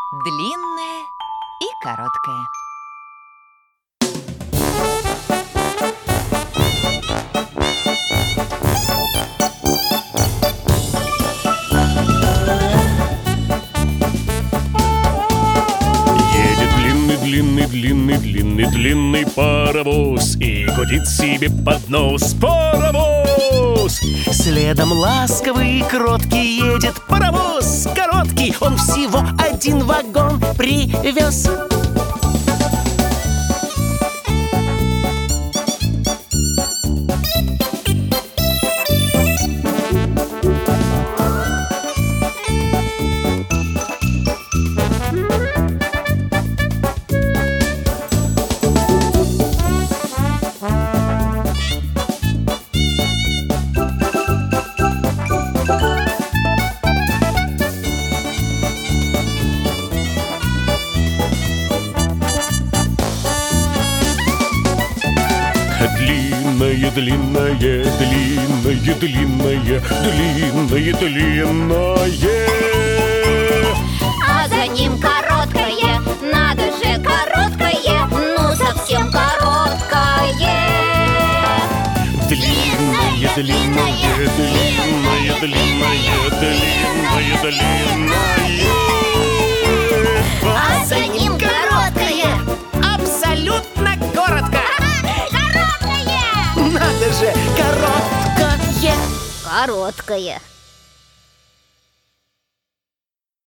длинное и короткое. Длинный паровоз и гудит себе под нос паровоз. Следом ласковый и кроткий едет паровоз короткий. Он всего один вагон привез. Длинное. А за ним короткое, надо же короткое, ну совсем короткое. Длинное. А за ним короткое. Абсолютно коротко. Короткое. Надо же, короткое. Короткое.